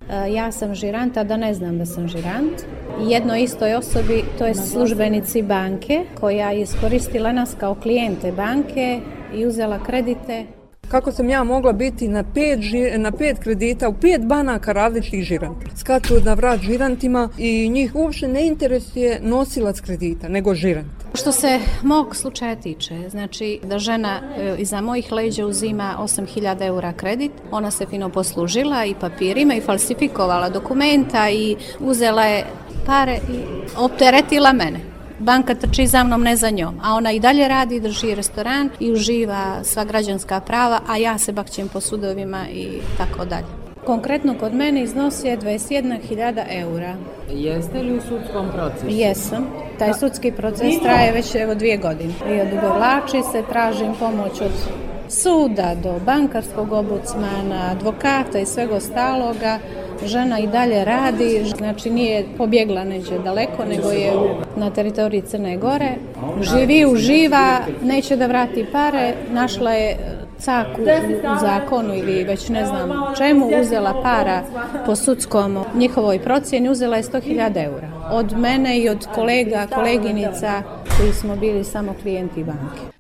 ja sam žirant, a da ne znam da sam žirant. Jednoj istoj osobi, to je službenici banke, koja je iskoristila nas kao klijente banke i uzela kredite. Kako sam ja mogla biti na 5 kredita u 5 banaka različitih žiranta? Skaču na vrat žirantima i njih uopšte ne interesuje nosilac kredita, nego žirant. Što se mog slučaja tiče, znači da žena iza mojih leđa uzima 8.000 eura kredit, ona se fino poslužila i papirima i falsifikovala dokumenta i uzela je pare i opteretila mene. Banka trči za mnom, ne za njom, a ona i dalje radi, drži restoran i uživa sva građanska prava, a ja se bakćem po sudovima i tako dalje. Konkretno kod mene iznosi je 21.000 eura. Jeste li u sudskom procesu? Jesam. Taj sudski proces traje već 2 godine. I odugovlači se, tražim pomoć od suda do bankarskog ombudsmana, advokata i svega ostaloga. Žena i dalje radi, znači nije pobjegla neđe daleko, nego je na teritoriji Crne Gore. Živi, uživa, neće da vrati pare, našla je caku u zakonu ili već ne znam čemu, uzela para po sudskom njihovoj procjeni, uzela je 100.000 eura. Od mene i od kolega, koleginica koji smo bili samo klijenti banke.